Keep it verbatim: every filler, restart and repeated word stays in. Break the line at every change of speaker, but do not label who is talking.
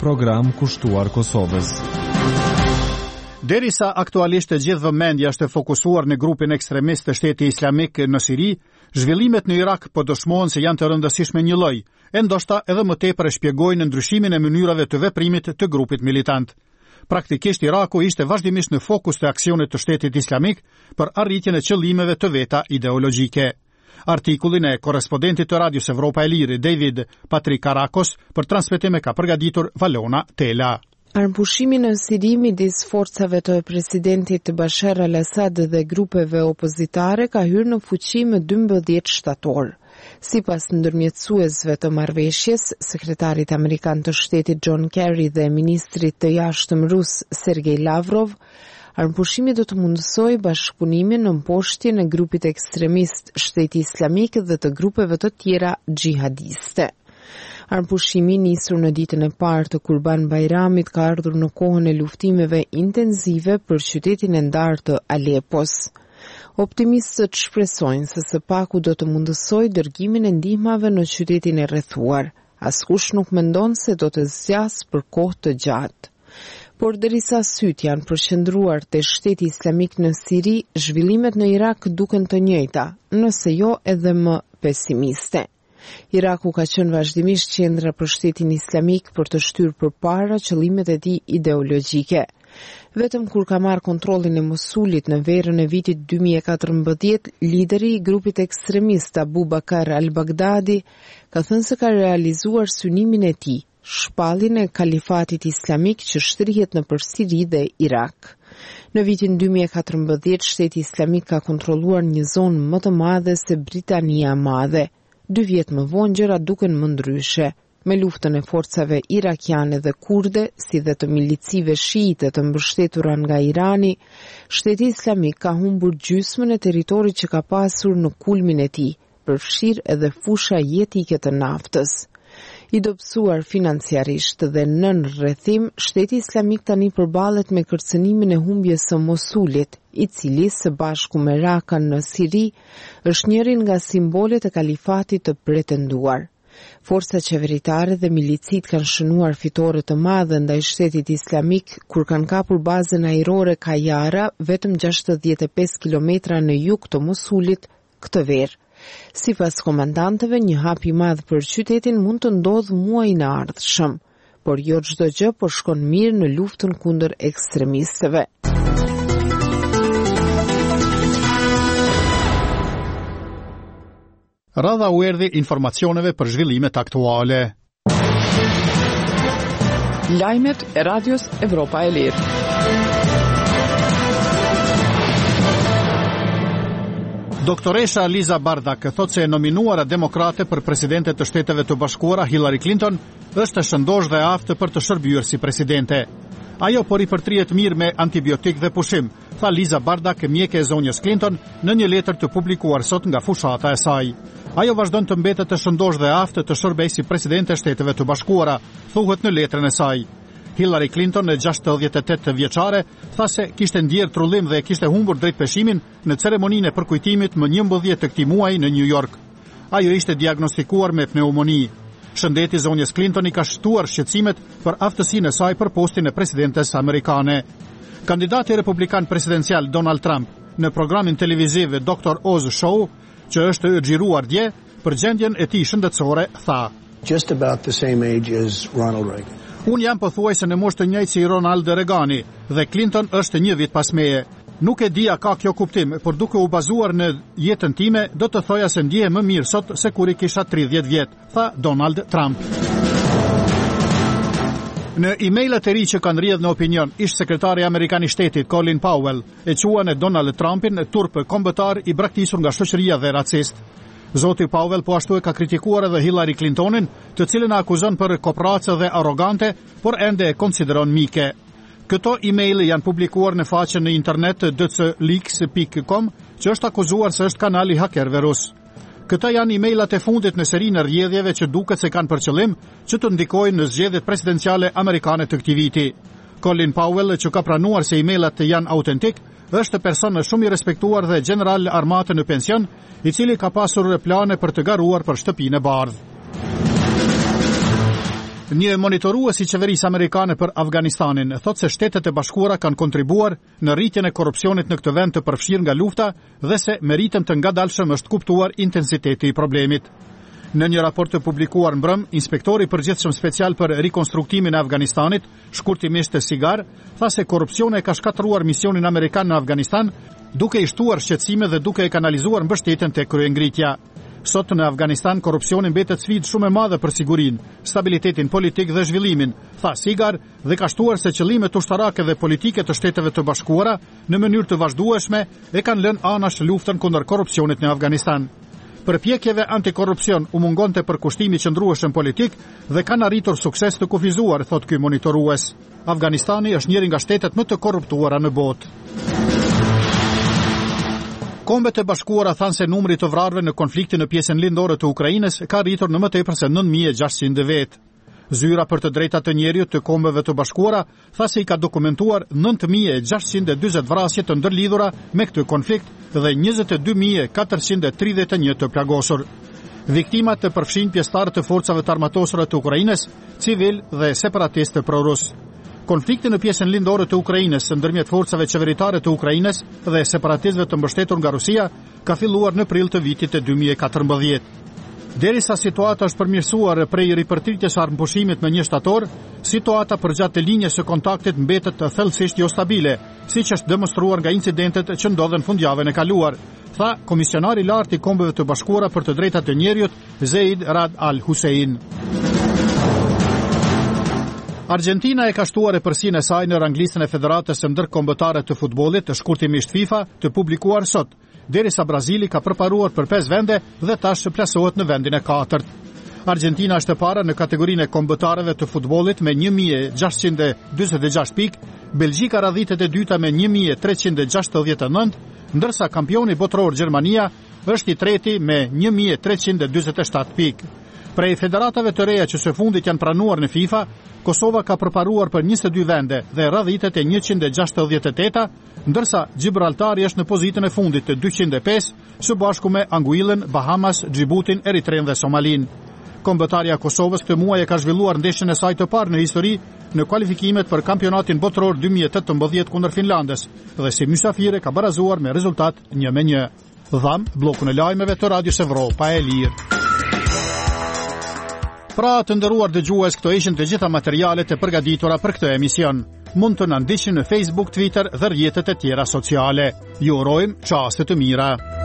program kushtuar Kosovës.
Derisa aktualisht e gjithë vëmendja është fokusuar në grupin ekstremist të Shteti Islamik në Siri, zhvillimet në Irak po dëshmojnë se janë të rëndësishme një lloj, e ndoshta edhe më tepër e shpjegojnë ndryshimin e mënyrave të veprimit të grupit militant. Praktikisht Iraku ishte vazhdimisht në fokus të aksionit të Shtetit Islamik për arritjen e qëllimeve të veta ideologjike. Artikullin e korrespondentit të Radios Evropa e Lirë, David Patrick Karakos, për transmetim e ka përgatitur Valona Tela.
Armpushimi në Siri midis forcave të presidentit Bashar al-Assad dhe grupeve opozitare ka hyrë në fuqi më dymbëdhjetë shtator. Sipas ndërmjetësuesve të marrëveshjes, sekretarit amerikan të shtetit John Kerry dhe ministrit të jashtëm rus Sergej Lavrov, armpushimi do të mundësoj bashkëpunimin në mposhtjen e grupit ekstremist Shteti Islamik dhe të grupeve të tjera xhihadiste. Armpushimi nisur në ditën e parë të Kurban Bajramit ka ardhur në kohën e luftimeve intensive për qytetin e ndarë të Alepos. Optimistët shpresojnë se së paku do të mundësoj dërgimin e ndihmave në qytetin e rrethuar. Askush nuk mendon se do të zgjas për kohë të gjatë. Por derisa sytë janë përqendruar te Shteti Islamik në Siri, zhvillimet në Irak duken të njëjta, nëse jo edhe më pesimiste. Iraku ka qenë vazhdimisht qendra për Shtetin Islamik për të shtyrë përpara qëllimet e tij ideologjike. Vetëm kur ka marrë kontrollin e Mosulit në verën e vitit dy mijë e katërmbëdhjetë, lideri i grupit ekstremist Abu Bakr al-Baghdadi ka thënë se ka realizuar synimin e tij, shpalljen e kalifatit islamik që shtrihet nëpër Siri dhe Irak. Në vitin dy mijë e katërmbëdhjetë, Shteti Islamik ka kontrolluar një zonë më të madhe se Britania e Madhe. Dy vjet më vonë gjërat duken më ndryshe. Me luftën e forcave irakiane dhe kurde, si dhe të milicive shiite të mbështetura nga Irani, Shteti Islamik ka humbur gjysmën e territorit që ka pasur në kulmin e tij, përfshirë edhe fusha jetike të naftës. I dobësuar financiarisht dhe nën rrethim, Shteti Islamik tani përballet me kërcënimin e humbjes së Mosulit, i cili së bashku me Rakan në Siri është njëri nga simbolet e kalifatit të pretenduar. Forcat qeveritare dhe milicit kanë shënuar fitore të madhe ndaj Shtetit Islamik kur kanë kapur bazën ajrore Kajara vetëm gjashtëdhjetë e pesë kilometra në jug të Mosulit këtë verë. Sipas komandantëve, një hap i madh për qytetin mund të ndodhë muajin e ardhshëm, por jo çdo gjë po shkon mirë në luftën kundër ekstremistëve.
Radha u erdhi informacioneve për zhvillimet aktuale.
Lajmet e Radios Evropa e Lirë.
Doktoresha Liza Bardak thot se e nominuara demokrate për presidente të Shteteve të Bashkuara Hillary Clinton është e shëndosh dhe aftë për të shërbyer si presidente. Ajo po ripërtrihet mirë me antibiotik dhe pushim, tha Liza Bardak, mjeke e zonjës Clinton, në një letër të publikuar sot nga fushata e saj. Ajo vazhdon të mbetet të shëndosh dhe aftë të shërbej si presidente e Shteteve të Bashkuara, thuhet në letrën e saj. Hillary Clinton, e gjashtëdhjetë e tetë vjeçare, tha se kishte ndjerë trullim dhe kishte humbur drejt peshimin në ceremoninë e përkujtimit më njëmbëdhjetë të këtij muaji në New York. Ajo ishte diagnostikuar me pneumoni. Shëndeti zonjës Clinton i ka shtuar shqetësimet për aftësinë e saj për postin e presidentes amerikane. Kandidati republikan presidencial Donald Trump në programin televiziv doktor Oz Show, që është xhiruar dje, për gjendjen e tij shëndetësore tha:
Just about the same age as Ronald Reagan.
Unë jam pothuajse në moshë të njëjtë si Ronald Reagani dhe Clinton është një vit pas meje. Nuk e di a ka kjo kuptim, por duke u bazuar në jetën time, do të thoja se ndjehem më mirë sot se kur i kisha tridhjetë vjet, tha Donald Trump. Në emailet e ri që kanë rrjedhur në opinion, ish sekretari amerikan i shtetit Colin Powell e quan e Donald Trumpin turp kombëtar i braktisur nga shoqëria dhe racist. Zoti Powell po ashtu e ka kritikuar edhe Hillary Clintonin, të cilën e akuzon për kopracë dhe arrogante, por ende e konsideron mike. Këto email janë publikuar në faqen në internet d c leaks dot com, që është akuzuar se është kanali hakerëve rus. Këta janë emailat e fundit në serinë e rrjedhjeve që duket se kanë për qëllim që të ndikojnë në zgjedhjet presidenciale amerikane të këtij viti. Colin Powell, që ka pranuar se emailat janë autentik, është person shumë i respektuar dhe general armate në pension, i cili ka pasur plane për të garuar për shtëpinë e bardhë. Një monitorues i qeverisë amerikane për Afganistanin thotë se Shtetet e Bashkuara kanë kontribuar në rritjen e korrupsionit në këtë vend të përfshirë nga lufta dhe se me ritëm të ngadalshëm është kuptuar intensiteti i problemit. Në një raport të publikuar mbrëm, inspektori përgjithshëm special për rikonstruktimin e Afganistanit, shkurtimisht Sigar, tha se korrupsioni ka shkatëruar misionin amerikan në Afganistan, duke i shtuar shqetësime dhe duke e kanalizuar mbështetjen tek kryengritja. Sot në Afganistan korrupsioni mbetet sfidë shumë e madhe për sigurinë, stabilitetin politik dhe zhvillimin, tha Sigar, dhe ka shtuar se qëllimet ushtarake dhe politike të Shteteve të Bashkuara në mënyrë të vazhdueshme e kanë lënë anash luftën kundër korrupsionit në Afganistan. Përpjekjeve antikorrupsion u mungonte përkushtimi qëndrueshëm politik dhe kanë arritur sukses të kufizuar, thot ky monitorues. Afganistani është njëri nga shtetet më të korruptuara në botë. Kombet e Bashkuara thanë se numri të vrarëve në konfliktin në pjesën lindore të Ukrainës ka arritur në më tepër se nëntë mijë e gjashtëqind vetë. Zyra për të drejtat të njerëzit të Kombeve të Bashkuara tha se i ka dokumentuar nëntë mijë e gjashtëqind e dyzet vrasje të ndërlidhura me këtë konflikt dhe njëzet e dy mijë e katërqind e tridhjetë e një të plagosur. Viktimat të përfshin pjesëtarë të forcave të armatosura të Ukrainës, civil dhe separatistë prorus. Konflikti në pjesën lindore të Ukrainës ndërmjet forcave qeveritare të Ukrainës dhe separatistëve të mbështetur nga Rusia ka filluar në prill të vitit e dy mijë e katërmbëdhjetë. Derisa situata është përmirësuar prej ripërtritjes së armëpushimit në një shtator, situata përgjatë linjës së kontaktit mbetet thellësisht jo stabile, siç është demonstruar nga incidentet që ndodhen fundjavën e kaluar, tha komisionari i lartë i Kombeve të Bashkuara për të drejtat e njerëzit, Zeid Rad Al Hussein. Argentina e ka shtuar e përsinë e saj në ranglistën e Federatës së Ndërkombëtare të Futbollit, shkurtimisht FIFA, të publikuar sot, derisa Brazili ka përparuar për pesë vende dhe tash plasohet në vendin e katërt. Argentina është e para në kategorinë e kombëtarëve të futbollit me një mijë e gjashtëqind e dyzet e gjashtë pikë, Belgjika radhitet e dyta me një mijë e treqind e gjashtëdhjetë e nëntë, ndërsa kampioni botror Gjermania është i treti me një mijë e treqind e dyzet e shtatë pikë. Prej federatave të reja që së fundit janë pranuar në FIFA, Kosova ka përparuar për njëzet e dy vende dhe radhitet e njëqind e gjashtëdhjetë e teta, ndërsa Gibraltari është në pozitën e fundit të dyqind e pesë, së bashku me Anguillën, Bahamas, Djiboutin, Eritren dhe Somalin. Kombëtarja e Kosovës këtë muaj e ka zhvilluar ndeshjen e saj të parë në histori në kualifikimet për kampionatin botror dy mijë e tetëmbëdhjetë kundër Finlandës dhe si mysafire ka barazuar me rezultat një me një. Dham bllokun e lajmeve të Radios Evropa e Lirë. Pra të nderuar dëgjues, këto ishin të gjitha materialet e përgatitura për këtë emision. Mund të na ndiqni në Facebook, Twitter dhe rrjetet e tjera sociale. Ju urojmë çaste të mira.